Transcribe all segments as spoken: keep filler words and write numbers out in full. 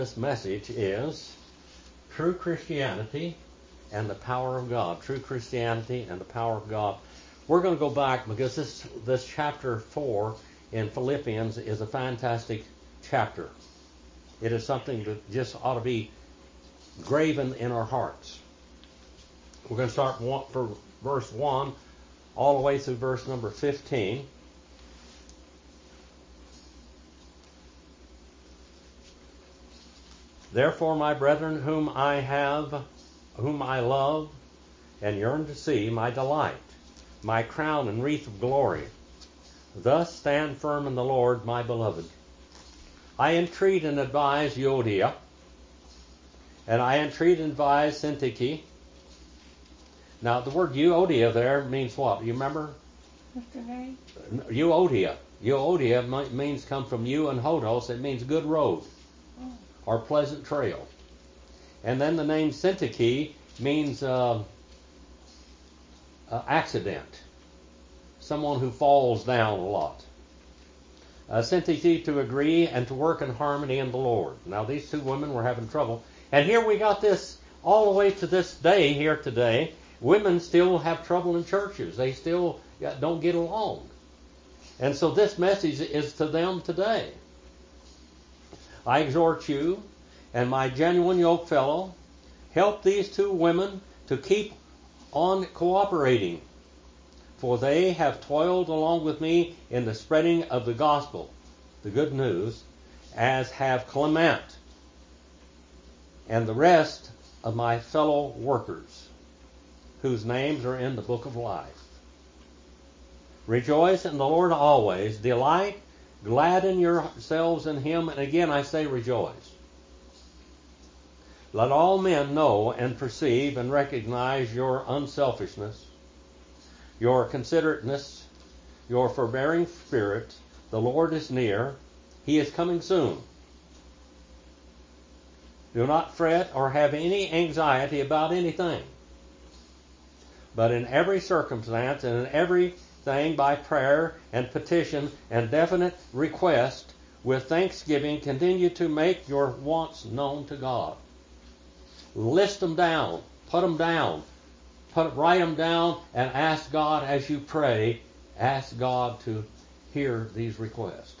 This message is true Christianity and the power of God. True Christianity and the power of God. We're going to go back because this this chapter four in Philippians is a fantastic chapter. It is something that just ought to be graven in our hearts. We're going to start for verse one all the way through verse number fifteen. Therefore, my brethren, whom I have, whom I love, and yearn to see, my delight, my crown and wreath of glory, thus stand firm in the Lord, my beloved. I entreat and advise Euodia, and I entreat and advise Syntyche. Now, the word Euodia there means what? You remember? Mister Hay? Euodia. Euodia means come from you and hodos. It means good road. Oh. Or pleasant trail. And then the name Syntyche means uh, uh, accident. Someone who falls down a lot. Uh, Syntyche to agree and to work in harmony in the Lord. Now these two women were having trouble. And here we got this all the way to this day here today. Women still have trouble in churches. They still don't get along. And so this message is to them today. I exhort you and my genuine yoke fellow, help these two women to keep on cooperating, for they have toiled along with me in the spreading of the gospel, the good news, as have Clement and the rest of my fellow workers, whose names are in the book of life. Rejoice in the Lord always, delight, gladden yourselves in him, and again I say rejoice. Let all men know and perceive and recognize your unselfishness, your considerateness, your forbearing spirit. The Lord is near. He is coming soon. Do not fret or have any anxiety about anything, but in every circumstance and in every thing by prayer and petition and definite request with thanksgiving continue to make your wants known to God. List them down, put them down, put, write them down, and ask God as you pray, ask God to hear these requests.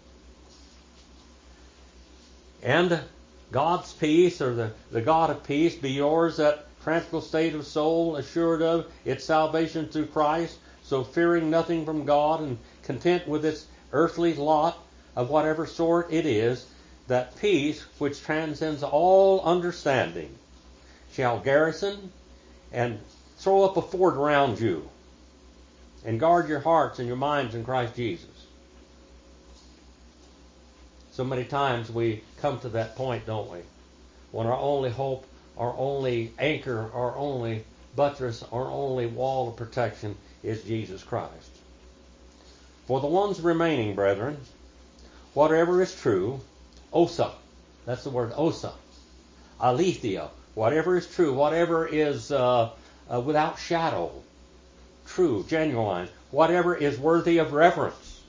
And God's peace, or the, the God of peace, be yours, that tranquil state of soul, assured of its salvation through Christ, so fearing nothing from God and content with its earthly lot of whatever sort it is, that peace which transcends all understanding shall garrison and throw up a fort around you and guard your hearts and your minds in Christ Jesus. So many times we come to that point, don't we? When our only hope, our only anchor, our only buttress, our only wall of protection is Jesus Christ. For the ones remaining, brethren, whatever is true, osa, that's the word osa, aletheia, whatever is true, whatever is uh, uh, without shadow, true, genuine, whatever is worthy of reverence,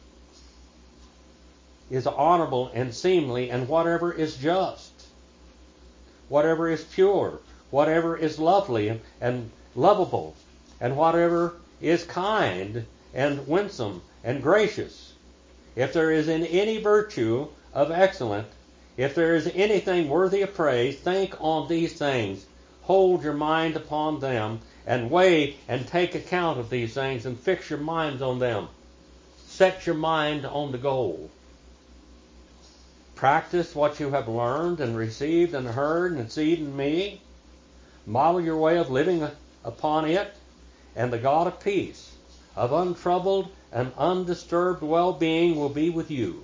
is honorable and seemly, and whatever is just, whatever is pure, whatever is lovely and, and lovable, and whatever is kind and winsome and gracious, if there is in any virtue of excellent, if there is anything worthy of praise, think on these things. Hold your mind upon them, and weigh and take account of these things, and fix your minds on them. Set your mind on the goal. Practice what you have learned and received and heard and seen in me. Model your way of living upon it, and the God of peace, of untroubled and undisturbed well-being, will be with you.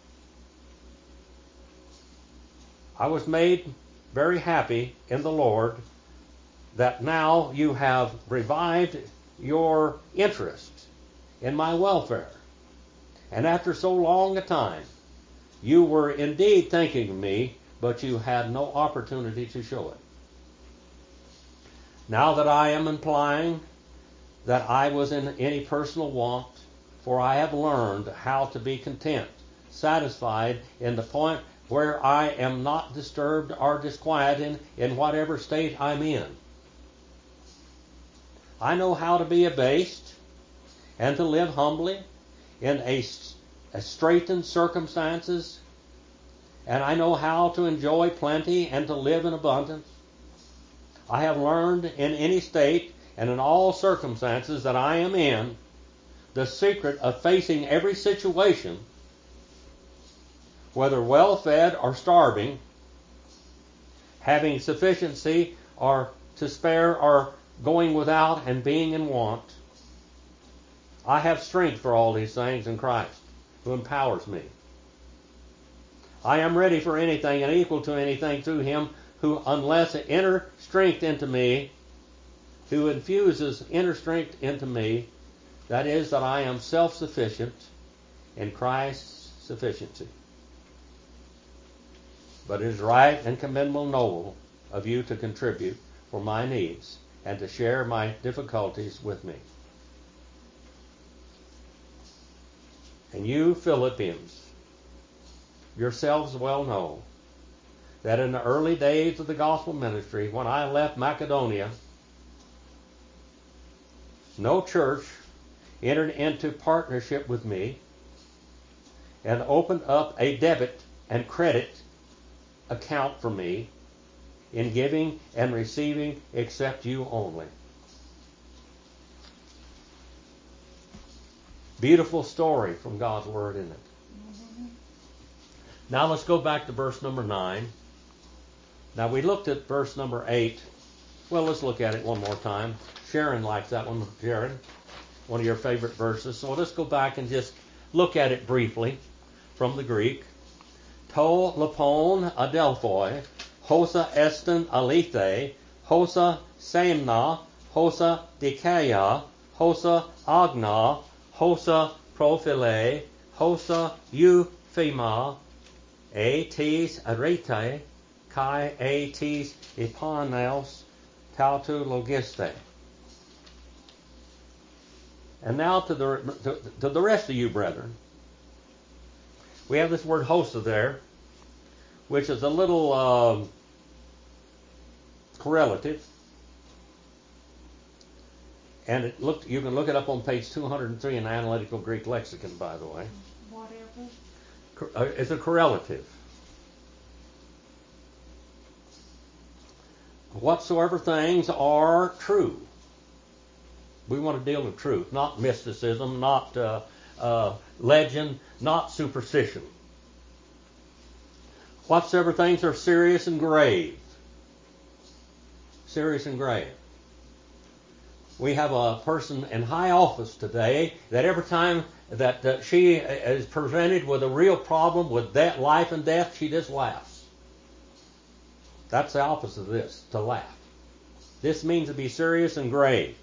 I was made very happy in the Lord that now you have revived your interest in my welfare. And after so long a time, you were indeed thinking of me, but you had no opportunity to show it. Now that I am implying that I was in any personal want, for I have learned how to be content, satisfied in the point where I am not disturbed or disquieted in, in whatever state I'm in. I know how to be abased and to live humbly in a, a straitened circumstances, and I know how to enjoy plenty and to live in abundance. I have learned in any state and in all circumstances that I am in the secret of facing every situation, whether well-fed or starving, having sufficiency or to spare or going without and being in want. I have strength for all these things in Christ, who empowers me. I am ready for anything and equal to anything through Him who, unless inner strength into me, who infuses inner strength into me, that is, that I am self-sufficient in Christ's sufficiency. But it is right and commendable and noble of you to contribute for my needs and to share my difficulties with me. And you, Philippians, yourselves well know that in the early days of the gospel ministry, when I left Macedonia, no church entered into partnership with me and opened up a debit and credit account for me in giving and receiving except you only. Beautiful story from God's Word, isn't it? Mm-hmm. Now let's go back to verse number nine. Now we looked at verse number eight. Well, let's look at it one more time. Sharon likes that one, Sharon. One of your favorite verses. So let's go back and just look at it briefly from the Greek. To lepon adelphoi, hosa estin alethe, hosa semna, hosa dikeia, hosa agna, hosa prophile, hosa euphema, etis arete, kai etis epaneos, tautu logiste. And now to the to, to the rest of you, brethren. We have this word hosa there, which is a little um, correlative. And it looked, you can look it up on page two hundred three in the Analytical Greek Lexicon, by the way. Whatever. It's a correlative. Whatsoever things are true. We want to deal with truth, not mysticism, not uh, uh, legend, not superstition. Whatsoever things are serious and grave. Serious and grave. We have a person in high office today that every time that uh, she is presented with a real problem with death, life and death, she just laughs. That's the opposite of this, to laugh. This means to be serious and grave.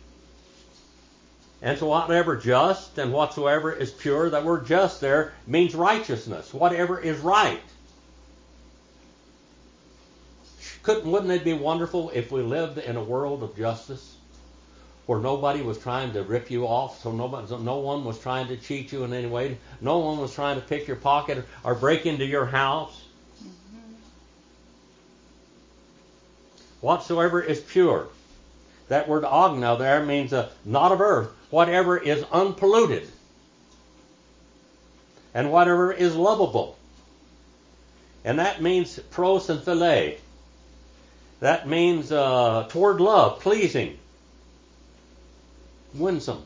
And so whatever just and whatsoever is pure, that word just there means righteousness. Whatever is right. Couldn't, wouldn't it be wonderful if we lived in a world of justice where nobody was trying to rip you off, so nobody, so no one was trying to cheat you in any way, no one was trying to pick your pocket or break into your house? Mm-hmm. Whatsoever is pure. That word agna there means uh, not of earth. Whatever is unpolluted. And whatever is lovable. And that means pros and philae. That means uh, toward love, pleasing, winsome.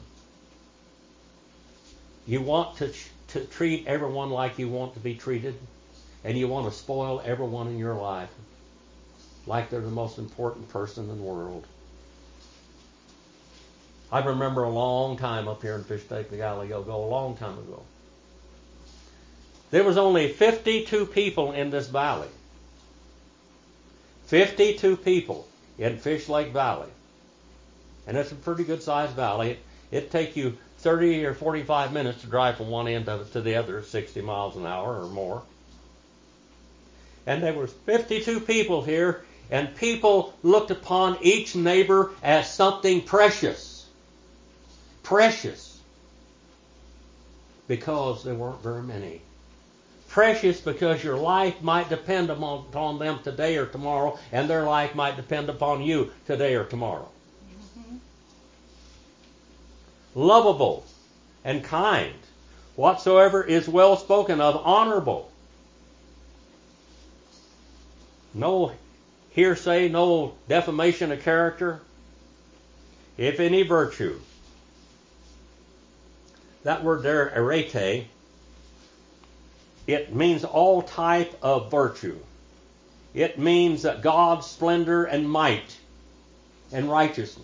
You want to, to treat everyone like you want to be treated. And you want to spoil everyone in your life like they're the most important person in the world. I remember a long time up here in Fish Lake, the Gallego, a long time ago. There was only fifty-two people in this valley. fifty-two people in Fish Lake Valley. And it's a pretty good sized valley. It'd take you thirty or forty-five minutes to drive from one end of it to the other, sixty miles an hour or more. And there was fifty-two people here, and people looked upon each neighbor as something precious. Precious. Because there weren't very many. Precious because your life might depend upon, upon them today or tomorrow, and their life might depend upon you today or tomorrow. Mm-hmm. Lovable and kind. Whatsoever is well spoken of, honorable. No hearsay, no defamation of character. If any virtue. That word there, arete, it means all type of virtue. It means that God's splendor and might and righteousness.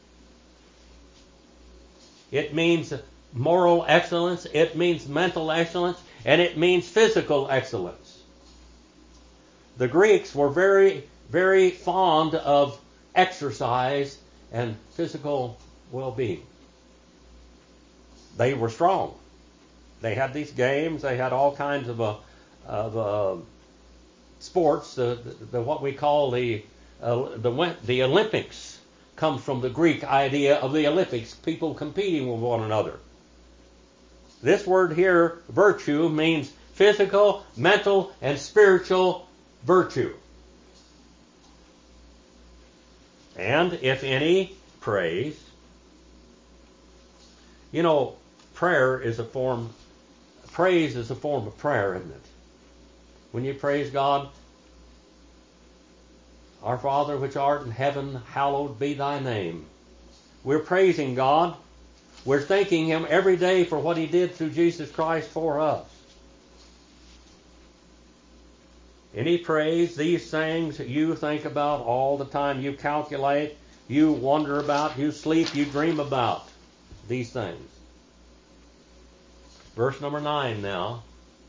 It means moral excellence. It means mental excellence. And it means physical excellence. The Greeks were very, very fond of exercise and physical well-being. They were strong. They had these games. They had all kinds of uh, of uh, sports. The, the, the what we call the uh, the the Olympics comes from the Greek idea of the Olympics, people competing with one another. This word here, virtue, means physical, mental, and spiritual virtue. And if any, praise. You know, prayer is a form. Praise is a form of prayer, isn't it? When you praise God, our Father which art in heaven, hallowed be thy name. We're praising God. We're thanking Him every day for what He did through Jesus Christ for us. Any praise, these things that you think about all the time, you calculate, you wonder about, you sleep, you dream about these things. Verse number nine now.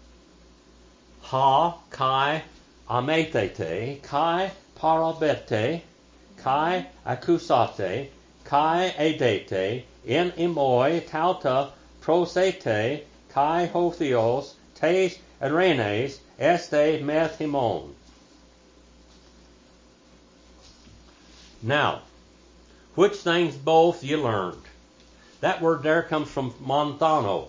Ha, kai, amethete, kai, parabete, kai, acusate, kai, edete, in emoi, tauta, prosete, kai, hothios, tes, and renes, este, meth, himon. Now, which things both ye learned. That word there comes from montano.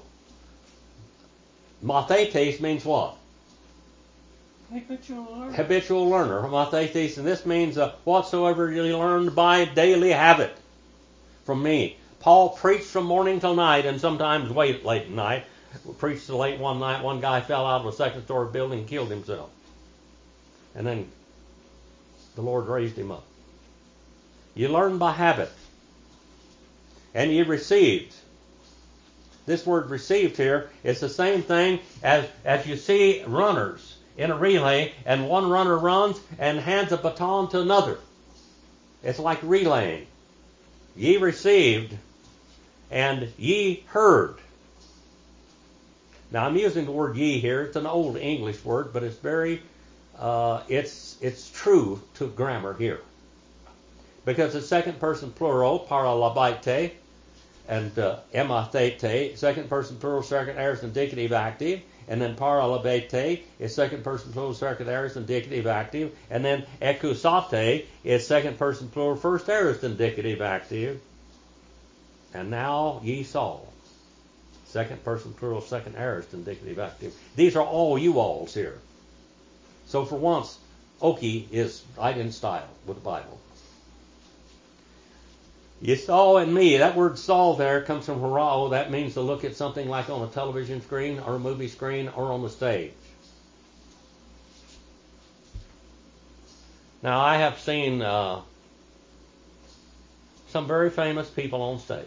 Mathetes means what? Habitual learner. Habitual learner. Mathetes, and this means uh, whatsoever you learned by daily habit from me. Paul preached from morning till night, and sometimes late, late at night. Preached till late one night. One guy fell out of a second story building and killed himself. And then the Lord raised him up. You learn by habit. And you received. This word received here is the same thing as, as you see runners in a relay, and one runner runs and hands a baton to another. It's like relaying. Ye received and ye heard. Now I'm using the word ye here. It's an old English word, but it's very, uh, it's it's true to grammar here. Because it's second person plural, paralabite, and uh, emathete, second person plural, second aorist indicative active, and then paralabete is second person plural, second aorist indicative active, and then ecusate is second person plural, first aorist indicative active, and now ye saw, second person plural, second aorist indicative active. These are all you alls here. So for once, Okie is right in style with the Bible. You saw in me. That word saw there comes from horao. That means to look at something like on a television screen or a movie screen or on the stage. Now, I have seen uh, some very famous people on stage.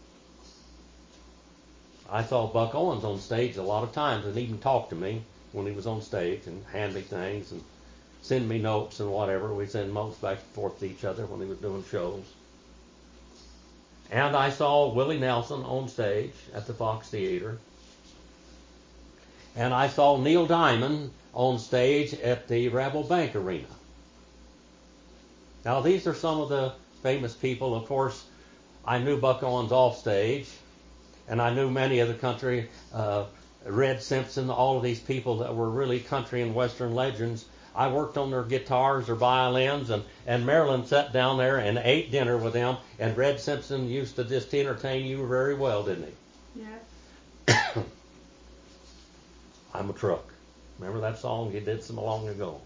I saw Buck Owens on stage a lot of times and even talked to me when he was on stage and hand me things and send me notes and whatever. We send notes back and forth to each other when he was doing shows. And I saw Willie Nelson on stage at the Fox Theater. And I saw Neil Diamond on stage at the Rabobank Arena. Now, these are some of the famous people. Of course, I knew Buck Owens off stage, and I knew many of the country, uh, Red Simpson, all of these people that were really country and western legends. I worked on their guitars or violins, and, and Marilyn sat down there and ate dinner with them, and Red Simpson used to just entertain you very well, didn't he? Yeah. I'm a truck. Remember that song? He did some long ago.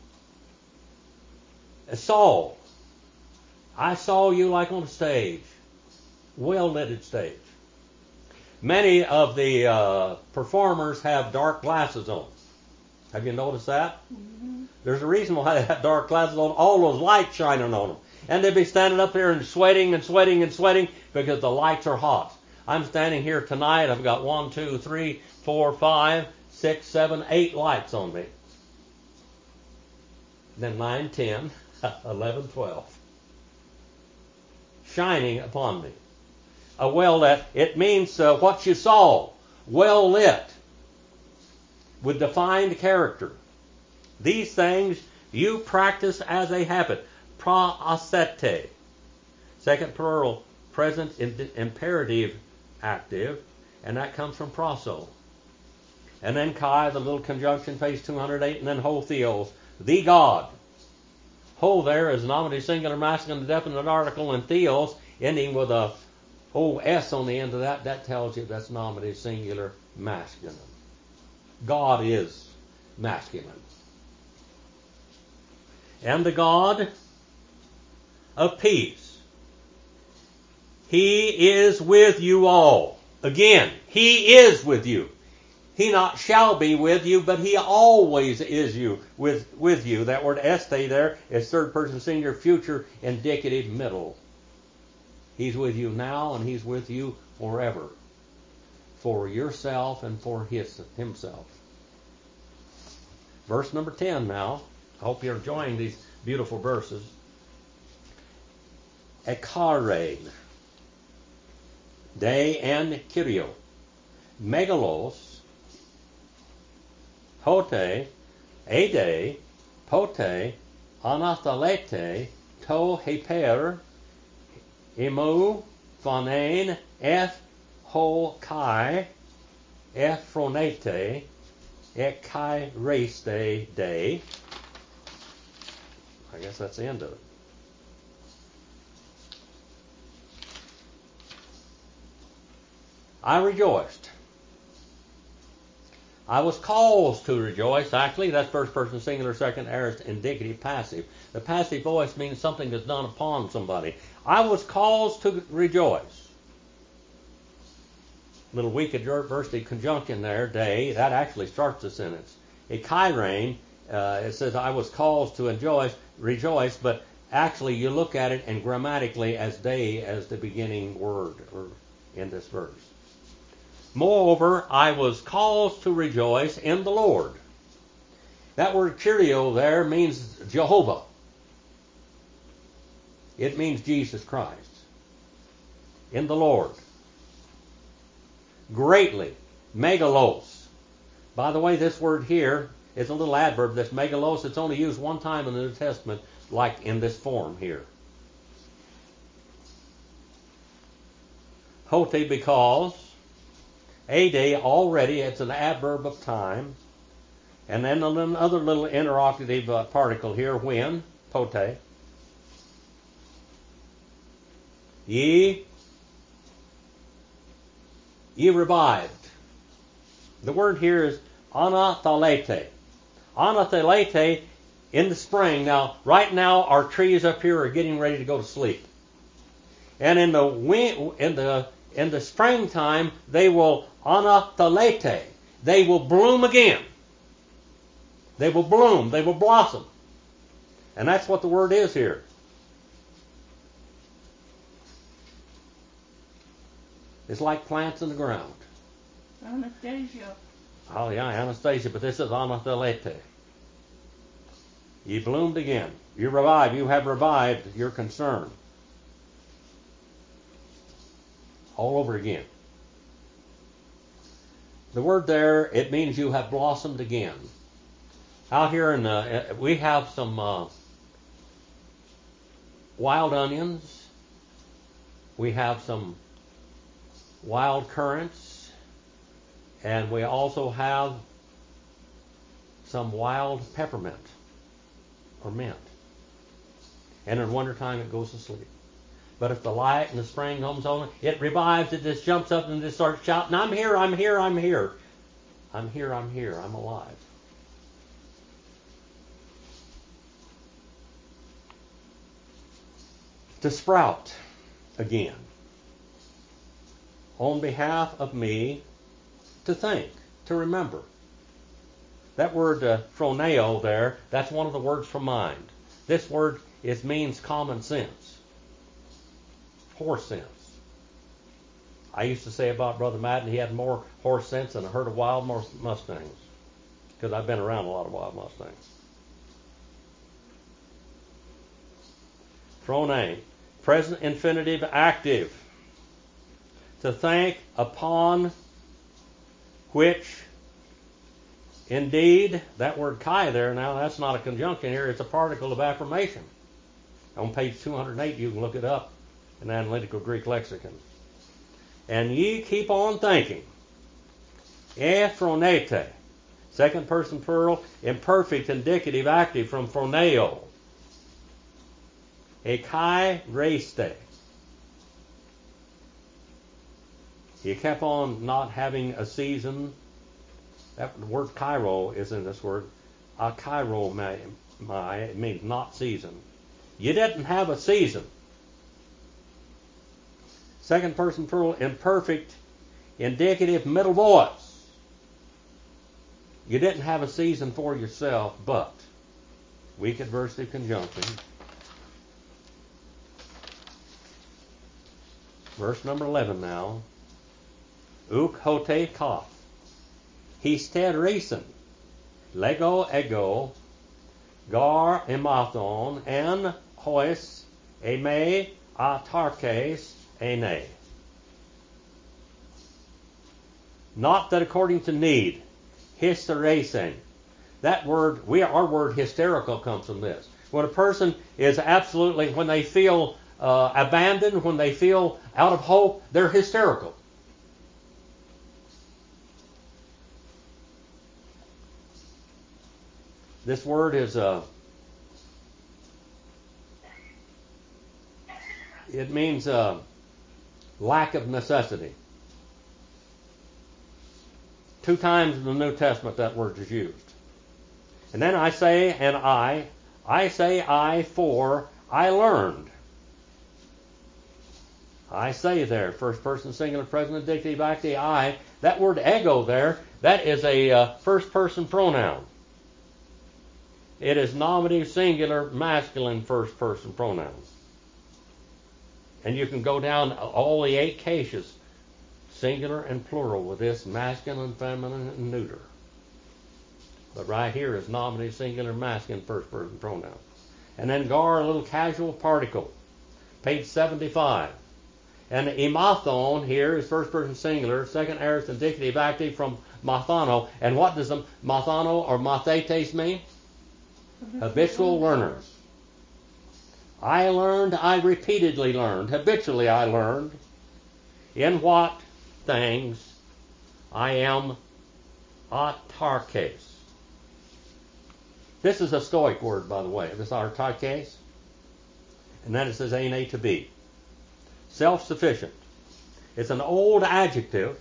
Saul, I saw you like on a stage, well-lit stage. Many of the uh, performers have dark glasses on. Have you noticed that? Mm-hmm. There's a reason why they have dark glasses on. All those lights shining on them. And they'd be standing up there and sweating and sweating and sweating because the lights are hot. I'm standing here tonight. I've got one, two, three, four, five, six, seven, eight lights on me. Then nine, ten, eleven, twelve. Shining upon me. A well-lit, it means uh, what you saw. Well-lit. With defined character. These things you practice as a habit. Praasete. Second plural, present imperative active, and that comes from praso. And then kai, the little conjunction, page two hundred eight, and then ho theos, the God. Ho there is nominative singular masculine definite article, and theos ending with a os on the end of that. That tells you that's nominative singular masculine. God is masculine. And the God of peace. He is with you all. Again, He is with you. He not shall be with you, but He always is you with, with you. That word este there is third person singular, future, indicative, middle. He's with you now and He's with you forever. For yourself and for his, Himself. Verse number ten now. I hope you're enjoying these beautiful verses. Ekare. De en Kyrio. Megalos. Hote. Ede. Pote. Anathalete. To heper. Emu. Phanein. Eth. Ho kai. Ephronete. Ekai race day day. I guess that's the end of it. I rejoiced. I was caused to rejoice. Actually, that's first person singular, second aorist indicative passive. The passive voice means something that's done upon somebody. I was caused to rejoice. Little weak adversity conjunction there, day, that actually starts the sentence. A kairain, uh, it says I was caused to enjoy, rejoice, but actually you look at it and grammatically as day as the beginning word or in this verse. Moreover, I was caused to rejoice in the Lord. That word Kyrio there means Jehovah. It means Jesus Christ. In the Lord. Greatly. Megalos. By the way, this word here is a little adverb. This megalos, it's only used one time in the New Testament, like in this form here. Hote, because. Ade, already, it's an adverb of time. And then another little interrogative uh, particle here, when, pote. Ye, ye revived. The word here is anathalete. Anathalete in the spring. Now, right now, our trees up here are getting ready to go to sleep. And in the win- in the in the springtime, they will anathalete. They will bloom again. They will bloom. They will blossom. And that's what the word is here. It's like plants in the ground. Anastasia. Oh yeah, Anastasia, but this is anathalete. Ye bloomed again. You revived. You have revived your concern. All over again. The word there, it means you have blossomed again. Out here in the, we have some uh, wild onions. We have some wild currants. And we also have some wild peppermint or mint. And in wintertime it goes to sleep. But if the light and the spring comes on, it revives, it just jumps up and just starts shouting, I'm here, I'm here, I'm here. I'm here, I'm here, I'm alive. to sprout again. On behalf of me, to think, to remember. That word uh, phroneo there, that's one of the words for mind. This word is means common sense, horse sense. I used to say about Brother Madden, he had more horse sense than a herd of wild mustangs, because I've been around a lot of wild mustangs. Phrone, present infinitive active. To think upon which, indeed, that word kai there, now that's not a conjunction here, it's a particle of affirmation. On page two hundred eight, you can look it up in the Analytical Greek Lexicon. And ye keep on thinking. E phronete, second person plural, imperfect indicative active from phroneo. E kai reste. You kept on not having a season. That word kairo is in this word. A kairo, my, it means not season. You didn't have a season. Second person plural, imperfect, indicative, middle voice. You didn't have a season for yourself, but weak adversative conjunction. Verse number eleven now. Uk hote kaf. Histed reason. Lego ego. Gar emathon. En hois. Eme atarkes. Ene. Not that according to need. Hysteresin. That word, we our word hysterical comes from this. When a person is absolutely, when they feel uh, abandoned, when they feel out of hope, they're hysterical. This word is a, it means a lack of necessity. Two times in the New Testament that word is used. And then I say, and I, I say I for I learned. I say there, first person singular present indicative active, I. That word ego there, that is a uh, first person pronoun. It is nominative, singular, masculine, first person pronouns. And you can go down all the eight cases, singular and plural, with this masculine, feminine, and neuter. But right here is nominative, singular, masculine, first person pronoun. And then gar, a little casual particle, page seventy-five. And emathon here is first person singular, second aorist indicative active from mathano. And what does the mathano or mathetes mean? Habitual learners. I learned, I repeatedly learned, habitually I learned. In what things I am autarkes. This is a Stoic word, by the way, this autarkes. And then it says ene to be. Self-sufficient. It's an old adjective.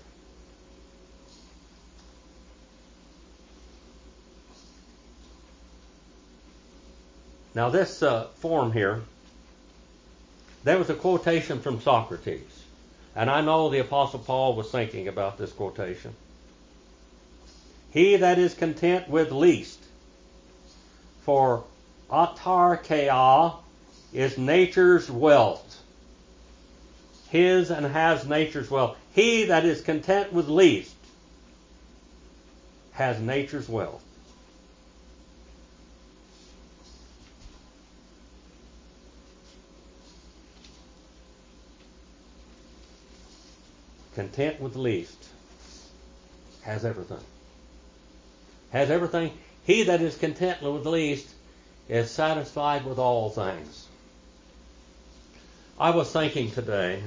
Now this uh, form here, there was a quotation from Socrates. And I know the Apostle Paul was thinking about this quotation. He that is content with least, for autarkeia is nature's wealth. His and has nature's wealth. He that is content with least has nature's wealth. Content with least has everything. Has everything. He that is content with least is satisfied with all things. I was thinking today,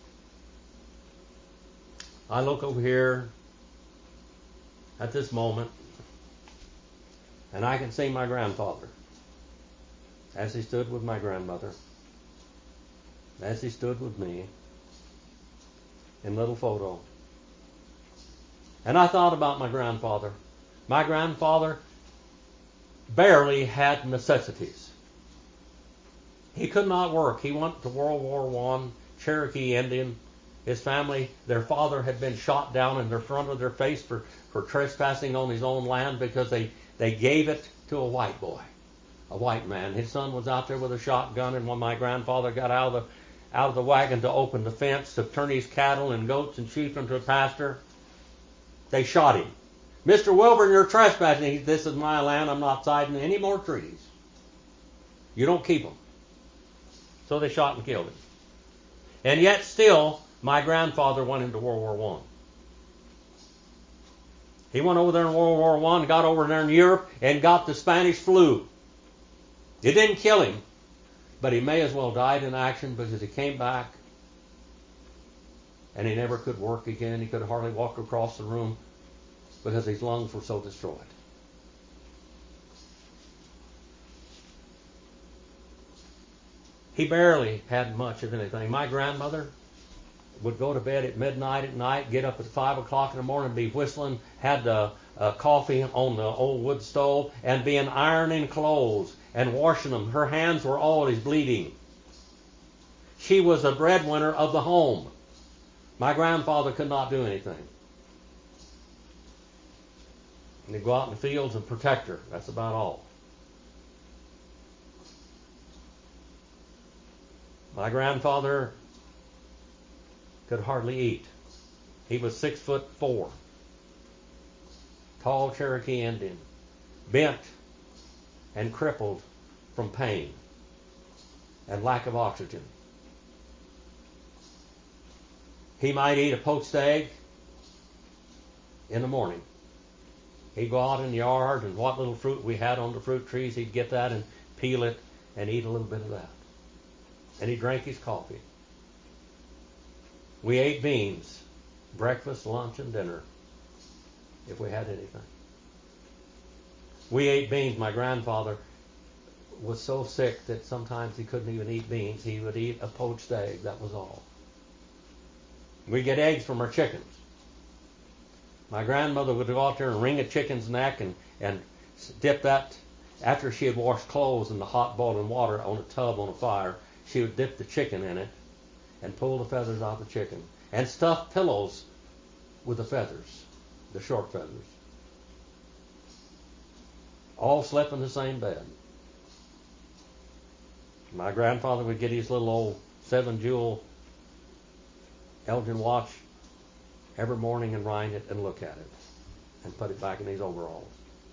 I look over here at this moment, and I can see my grandfather as he stood with my grandmother, as he stood with me in little photo. And I thought about my grandfather. My grandfather barely had necessities. He could not work. He went to World War One, Cherokee Indian. His family, their father had been shot down in the front of their face for, for trespassing on his own land because they, they gave it to a white boy, a white man. His son was out there with a shotgun, and when my grandfather got out of the out of the wagon to open the fence to turn his cattle and goats and sheep into a pasture, they shot him. Mister Wilburn, you're trespassing. He, this is my land. I'm not siding any more trees. You don't keep them. So they shot and killed him. And yet still, my grandfather went into World War One. He went over there in World War One, got over there in Europe, and got the Spanish flu. It didn't kill him, but he may as well died in action because he came back and he never could work again. He could hardly walk across the room because his lungs were so destroyed. He barely had much of anything. My grandmother would go to bed at midnight at night, get up at five o'clock in the morning, be whistling, had uh, uh, coffee on the old wood stove, and being ironing clothes and washing them. Her hands were always bleeding. She was a breadwinner of the home. My grandfather could not do anything. And he'd go out in the fields and protect her. That's about all. My grandfather could hardly eat. He was six foot four. Tall Cherokee Indian. Bent and crippled from pain and lack of oxygen. He might eat a poached egg in the morning. He'd go out in the yard, and what little fruit we had on the fruit trees, he'd get that and peel it and eat a little bit of that. And he drank his coffee. We ate beans, breakfast, lunch, and dinner, if we had anything. We ate beans. My grandfather was so sick that sometimes he couldn't even eat beans. He would eat a poached egg, that was all. We'd get eggs from our chickens. My grandmother would go out there and wring a chicken's neck and, and dip that, after she had washed clothes in the hot boiling water on a tub on a fire, she would dip the chicken in it and pull the feathers out of the chicken and stuff pillows with the feathers, the short feathers. All slept in the same bed. My grandfather would get his little old seven jewel Elgin watch every morning and wind it and look at it and put it back in his overalls.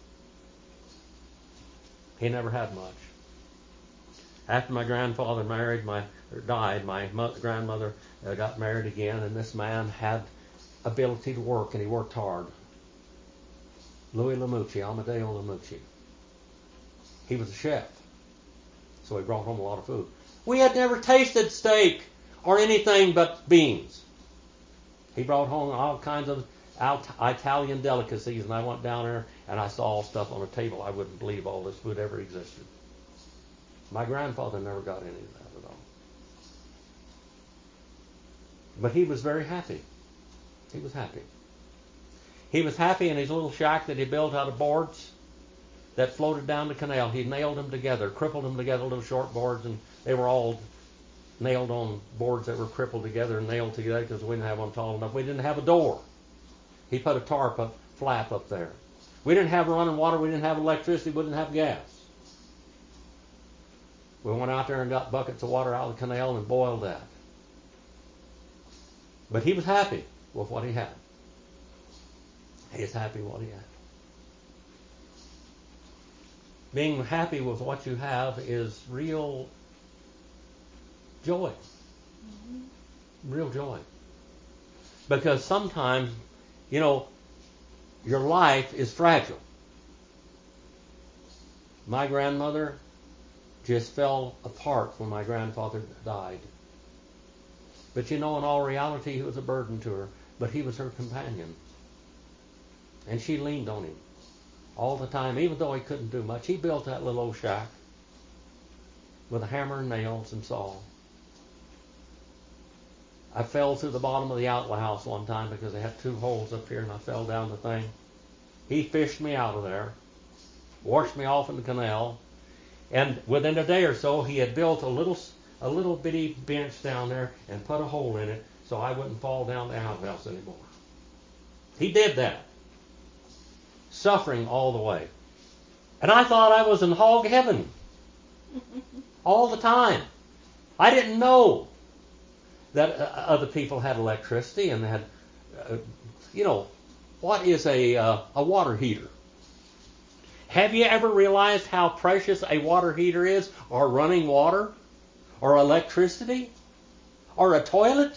He never had much. After my grandfather married, my or died, my mo- grandmother uh, got married again, and this man had ability to work, and he worked hard. Louis Lamucci, Amadeo Lamucci. He was a chef, so he brought home a lot of food. We had never tasted steak or anything but beans. He brought home all kinds of Italian delicacies, and I went down there and I saw stuff on the table. I wouldn't believe all this food ever existed. My grandfather never got any of that at all. But he was very happy. He was happy. He was happy in his little shack that he built out of boards that floated down the canal. He nailed them together, crippled them together, little short boards, and they were all nailed on boards that were crippled together and nailed together because we didn't have one tall enough. We didn't have a door. He put a tarp up, flap up there. We didn't have running water. We didn't have electricity. We didn't have gas. We went out there and got buckets of water out of the canal and boiled that. But he was happy with what he had. He was happy with what he had. Being happy with what you have is real joy. Mm-hmm. Real joy. Because sometimes, you know, your life is fragile. My grandmother just fell apart when my grandfather died. But you know, in all reality, he was a burden to her. But he was her companion. And she leaned on him all the time, even though he couldn't do much. He built that little old shack with a hammer and nails and saw. I fell through the bottom of the outhouse one time because they had two holes up here, and I fell down the thing. He fished me out of there, washed me off in the canal, And within a day or so, he had built a little a little bitty bench down there and put a hole in it so I wouldn't fall down the outhouse anymore. He did that. Suffering all the way. And I thought I was in hog heaven all the time. I didn't know that uh, other people had electricity and had, uh, you know, what is a uh, a water heater? Have you ever realized how precious a water heater is, or running water, or electricity, or a toilet?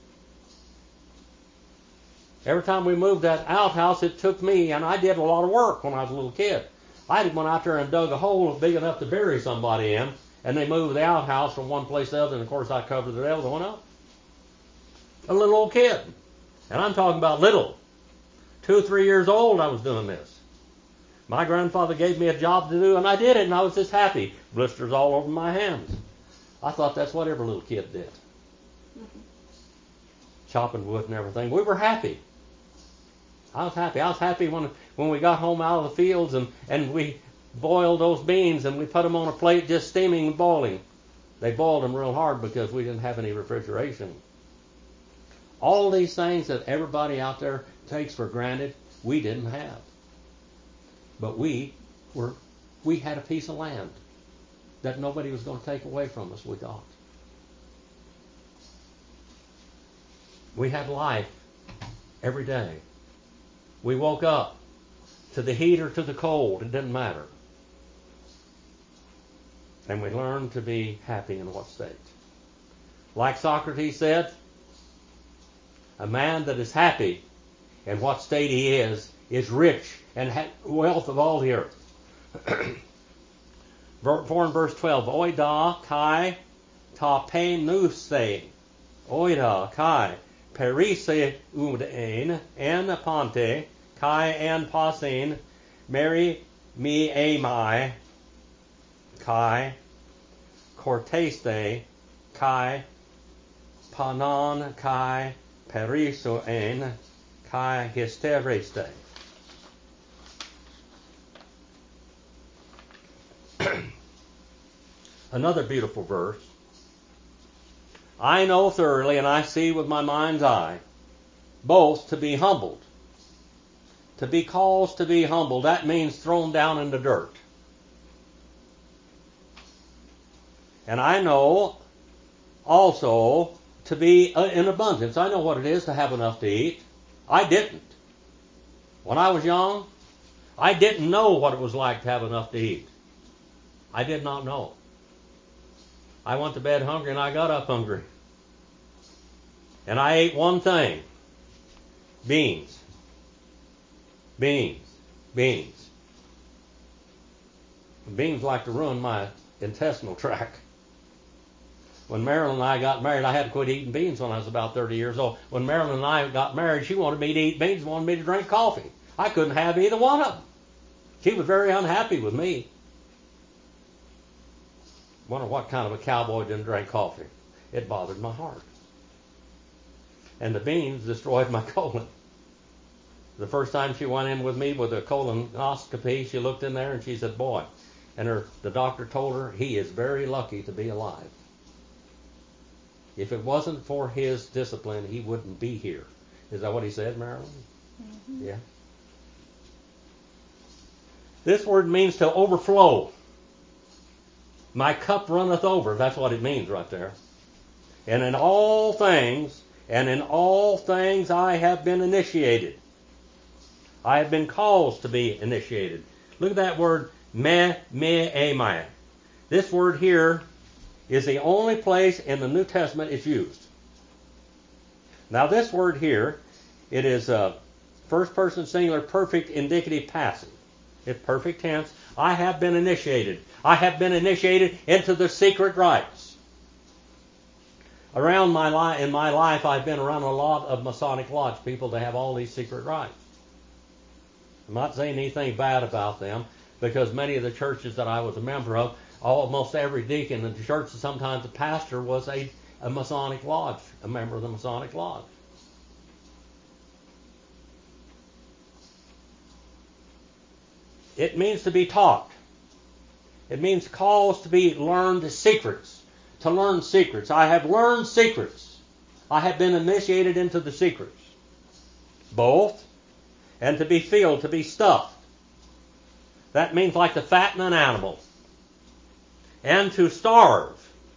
Every time we moved that outhouse, it took me, and I did a lot of work when I was a little kid. I went out there and dug a hole big enough to bury somebody in, and they moved the outhouse from one place to the other, and of course I covered the other one up. A little old kid. And I'm talking about little. Two or three years old I was doing this. My grandfather gave me a job to do, and I did it, and I was just happy. Blisters all over my hands. I thought that's what every little kid did. Mm-hmm. Chopping wood and everything. We were happy. I was happy. I was happy when when we got home out of the fields and, and we boiled those beans and we put them on a plate just steaming and boiling. They boiled them real hard because we didn't have any refrigeration. All these things that everybody out there takes for granted, we didn't have. But we were we had a piece of land that nobody was going to take away from us, we thought. We had life every day. We woke up to the heat or to the cold. It didn't matter. And we learned to be happy in what state. Like Socrates said, a man that is happy in what state he is, is rich and has wealth of all the earth. For in verse twelve, Oida kai ta penuse, Oida kai perise udain en ponte kai en pasin meri mi amai kai corteste kai panon kai perisoen kai hystereste. Another beautiful verse. I know thoroughly and I see with my mind's eye both to be humbled. To be caused to be humbled, that means thrown down in the dirt. And I know also to be in abundance. I know what it is to have enough to eat. I didn't. When I was young, I didn't know what it was like to have enough to eat. I did not know. I went to bed hungry and I got up hungry. And I ate one thing. Beans. Beans. Beans. Beans like to ruin my intestinal tract. When Marilyn and I got married, I had to quit eating beans when I was about thirty years old. When Marilyn and I got married, she wanted me to eat beans and wanted me to drink coffee. I couldn't have either one of them. She was very unhappy with me. Wonder what kind of a cowboy didn't drink coffee. It bothered my heart. And the beans destroyed my colon. The first time she went in with me with a colonoscopy, she looked in there and she said, boy, and her, the doctor told her, he is very lucky to be alive. If it wasn't for his discipline, he wouldn't be here. Is that what he said, Marilyn? Mm-hmm. Yeah. This word means to overflow. My cup runneth over. That's what it means right there. And in all things, and in all things I have been initiated. I have been caused to be initiated. Look at that word, me, me, amai. This word here is the only place in the New Testament it's used. Now this word here, it is a first person singular perfect indicative passive. It's perfect tense. I have been initiated. I have been initiated into the secret rites. Around my life, in my life, I've been around a lot of Masonic Lodge people that have all these secret rites. I'm not saying anything bad about them, because many of the churches that I was a member of, almost every deacon in the church, and sometimes the pastor, was a, a Masonic Lodge, a member of the Masonic Lodge. It means to be taught. It means cause to be learned secrets. To learn secrets. I have learned secrets. I have been initiated into the secrets. Both. And to be filled, to be stuffed. That means like to fatten an animal. And to starve.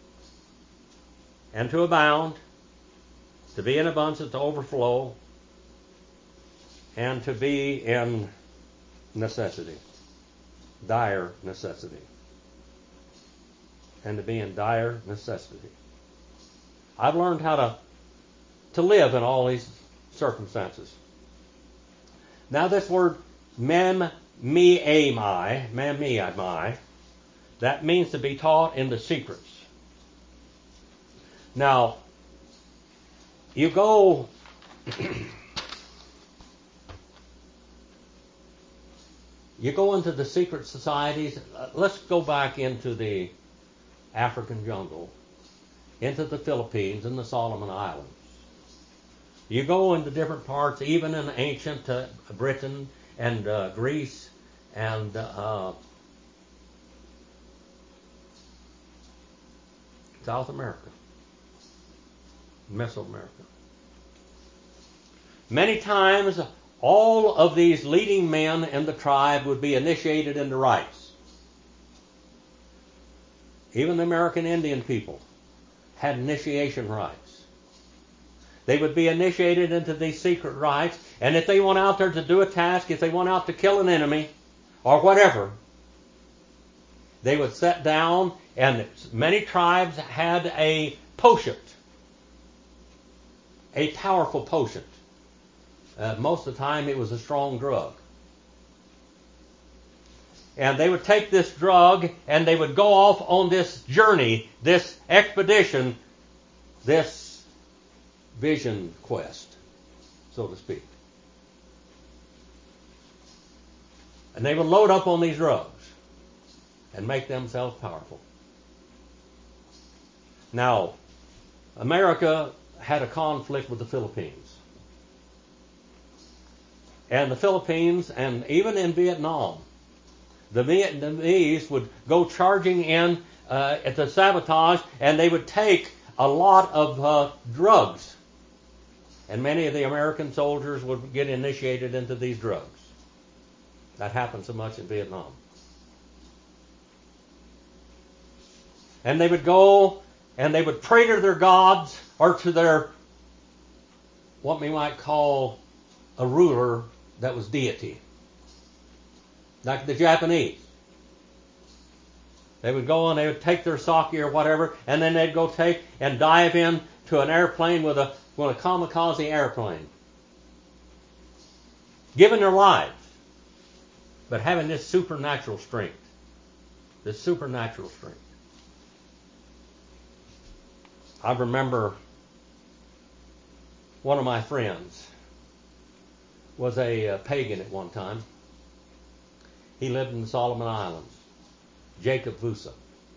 And to abound. To be in abundance, to overflow. And to be in necessity. Dire necessity. And to be in dire necessity. I've learned how to, to live in all these circumstances. Now this word mem me amai, mem me amai, that means to be taught in the secrets. Now, you go you go into the secret societies. Let's go back into the African jungle, into the Philippines and the Solomon Islands. You go into different parts, even in ancient uh, Britain and uh, Greece and uh, South America, Mesoamerica. Many times, all of these leading men in the tribe would be initiated into rites. Even the American Indian people had initiation rites. They would be initiated into these secret rites, and if they went out there to do a task, if they went out to kill an enemy, or whatever, they would sit down, and many tribes had a potion, a powerful potion. Uh, most of the time it was a strong drug. And they would take this drug and they would go off on this journey, this expedition, this vision quest, so to speak. And they would load up on these drugs and make themselves powerful. Now, America had a conflict with the Philippines. And the Philippines, and even in Vietnam, the Vietnamese would go charging in uh, at the sabotage, and they would take a lot of uh, drugs. And many of the American soldiers would get initiated into these drugs. That happened so much in Vietnam. And they would go and they would pray to their gods, or to their, what we might call a ruler that was deity. Like the Japanese. They would go and they would take their sake or whatever, and then they'd go take and dive in to an airplane with a, with a kamikaze airplane. Giving their lives, but having this supernatural strength. This supernatural strength. I remember one of my friends was a uh, pagan at one time. He lived in the Solomon Islands. Jacob Vusa.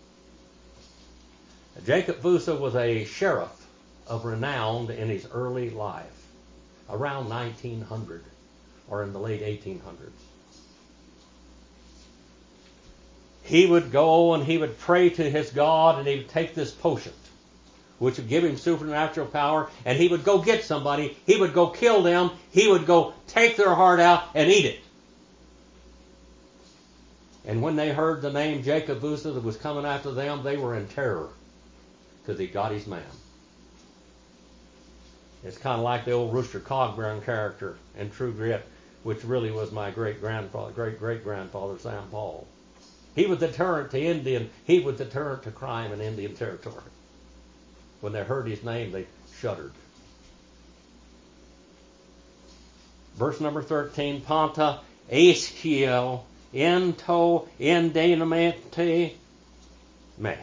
Jacob Vusa was a sheriff of renown in his early life, around nineteen hundred or in the late eighteen hundreds. He would go and he would pray to his God, and he would take this potion, which would give him supernatural power, and he would go get somebody, he would go kill them, he would go take their heart out and eat it. And when they heard the name Jacob Vusa that was coming after them, they were in terror, because he got his man. It's kind of like the old Rooster Cogburn character in True Grit, which really was my great-grandfather, great-great-grandfather Sam Paul. He was deterrent to Indian, he was deterrent to crime in Indian territory. When they heard his name, they shuddered. Verse number thirteen, Panta Eskiel Ento Endinamente Me.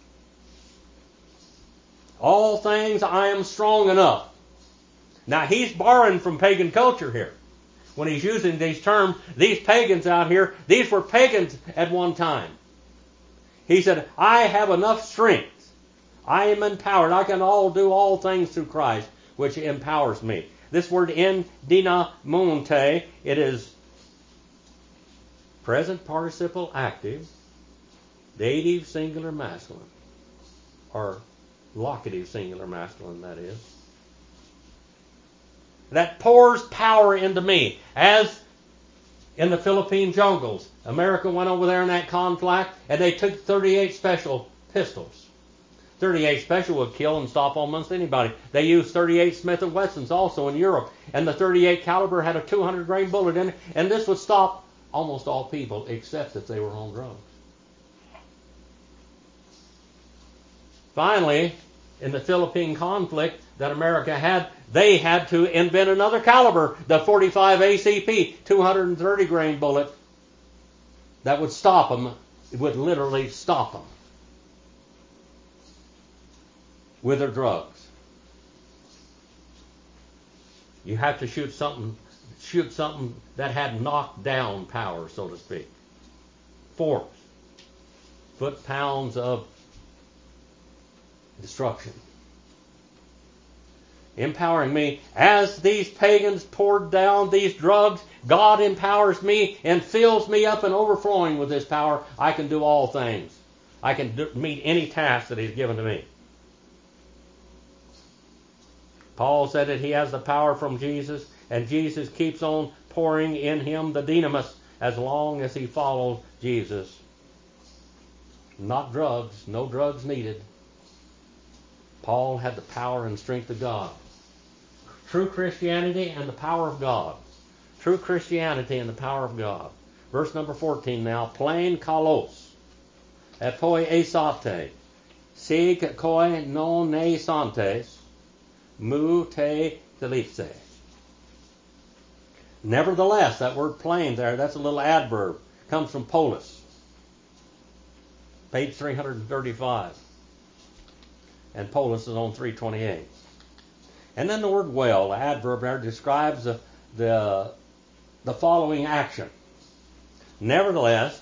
All things I am strong enough. Now he's borrowing from pagan culture here. When he's using these terms, these pagans out here, these were pagans at one time. He said, I have enough strength. I am empowered. I can all do all things through Christ, which empowers me. This word in dinamonte, it is present participle active, Dative singular masculine. Or locative singular masculine, that is. That pours power into me. As in the Philippine jungles, America went over there in that conflict and they took thirty-eight special pistols. thirty-eight special would kill and stop almost anybody. They used thirty-eight Smith and Wessons also in Europe. And the thirty-eight caliber had a two hundred grain bullet in it. And this would stop almost all people except if they were on drugs. Finally, in the Philippine conflict that America had, they had to invent another caliber, the forty-five A C P, two hundred thirty grain bullet, that would stop them. It would literally stop them with their drugs. You have to shoot something, shoot something that had knockdown power, so to speak. Force, foot-pounds of destruction. Empowering me. As these pagans poured down these drugs, God empowers me and fills me up and overflowing with this power. I can do all things. I can do, meet any task that He's given to me. Paul said that he has the power from Jesus, and Jesus keeps on pouring in him the dynamis as long as he follows Jesus. Not drugs. No drugs needed. Paul had the power and strength of God. True Christianity and the power of God. True Christianity and the power of God. Verse number fourteen now. Plain kalos. Epoi esate. Sig koi non ne santes. Mu te thelipse. Nevertheless, that word plain there, that's a little adverb. Comes from polis. Page three thirty-five. And polis is on three twenty-eight. And then the word well, the adverb there, describes the, the, the following action. Nevertheless,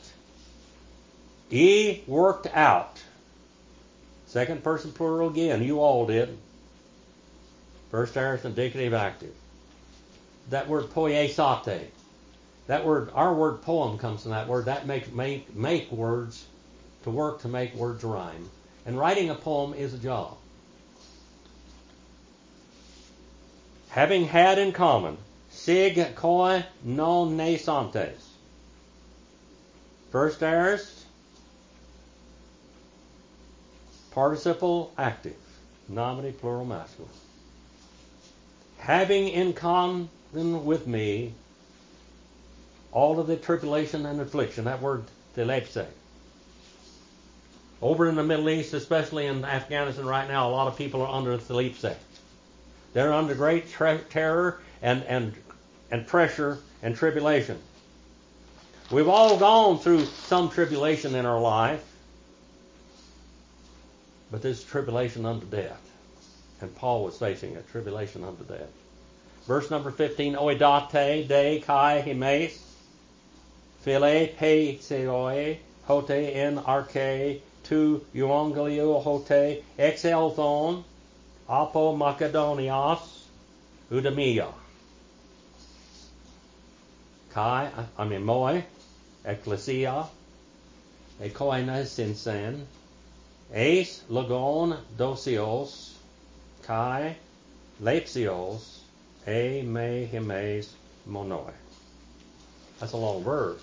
ye worked out. Second person plural again, you all did. First aorist indicative active. That word poiesate. That word, our word poem comes from that word. That makes make make words to work to make words rhyme. And writing a poem is a job. Having had in common, sig koi non nasantes. First aorist, participle active, nominative plural masculine. Having in common with me all of the tribulation and affliction, that word telepse. Over in the Middle East, especially in Afghanistan right now, a lot of people are under telepse. They're under great tre- terror and, and, and pressure and tribulation. We've all gone through some tribulation in our life, but this is tribulation unto death. And Paul was facing a tribulation unto death. Verse number fifteen, oidate de kai himes, phile pe seoi, hote en arche, tu euangelio hote, exelthon, apo Macedonias, udemia. Kai, I mean moi, ecclesia, ekoines sinsen, eis logon dosios, kai, lepsios, e me himes monoi. That's a long verse.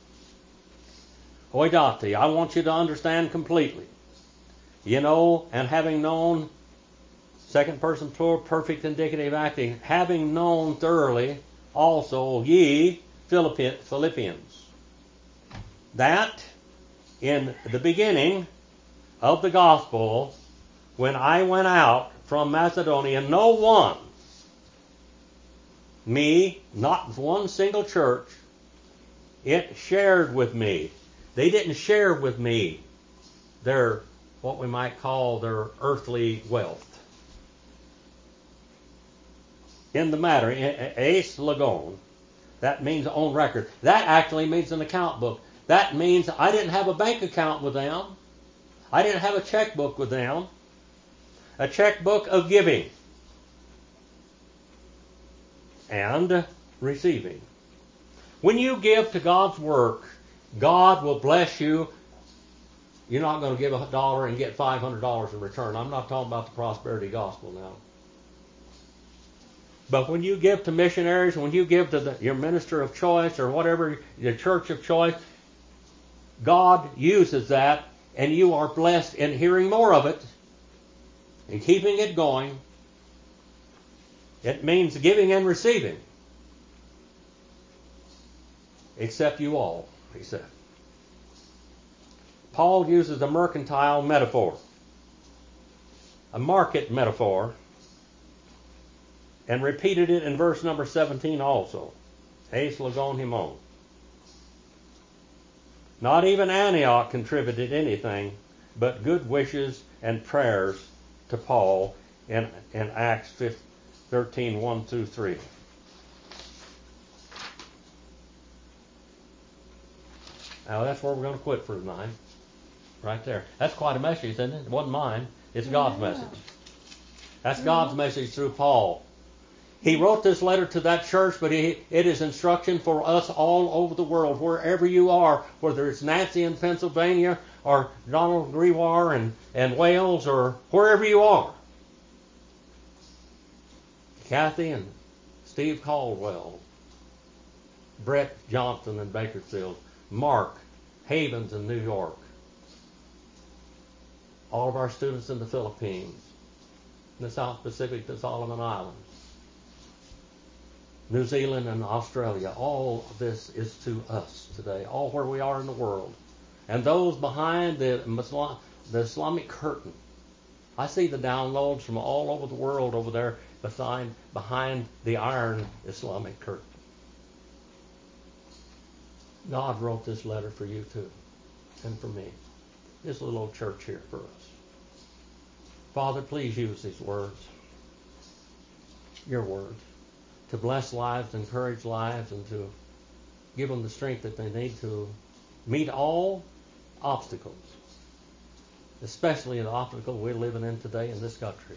Oidate, I want you to understand completely. You know, and having known, second person plural, perfect indicative acting, having known thoroughly also ye Philippians, that in the beginning of the gospel, when I went out from Macedonia, no one, me, not one single church, it shared with me. They didn't share with me their, what we might call their earthly wealth. In the matter, eis logon, that means on record. That actually means an account book. That means I didn't have a bank account with them. I didn't have a checkbook with them. A checkbook of giving and receiving. When you give to God's work, God will bless you You're not going to give a dollar and get five hundred dollars in return. I'm not talking about the prosperity gospel now. But when you give to missionaries, when you give to the, your minister of choice or whatever, the church of choice, God uses that, and you are blessed in hearing more of it and keeping it going. It means giving and receiving. Except you all, he said. Paul uses a mercantile metaphor, a market metaphor, and repeated it in verse number seventeen also. Eis logon himon. Not even Antioch contributed anything but good wishes and prayers to Paul in, in Acts thirteen, one through three. Now that's where we're going to quit for tonight. Right there. That's quite a message, isn't it? It wasn't mine. It's God's Yeah. message. That's God's message through Paul. He wrote this letter to that church, but he, it is instruction for us all over the world, wherever you are, whether it's Nancy in Pennsylvania or Donald Grewar in, in Wales or wherever you are. Kathy and Steve Caldwell, Brett Johnson in Bakersfield, Mark Havens in New York, all of our students in the Philippines, in the South Pacific, the Solomon Islands, New Zealand and Australia. All of this is to us today, all where we are in the world. And those behind the, Muslim, the Islamic curtain. I see the downloads from all over the world over there behind, behind the iron Islamic curtain. God wrote this letter for you too, and for me. This little old church here for us. Father, please use these words, your words, to bless lives, encourage lives, and to give them the strength that they need to meet all obstacles, especially the obstacle we're living in today in this country.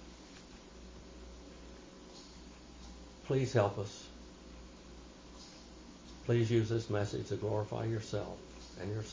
Please help us. Please use this message to glorify yourself and your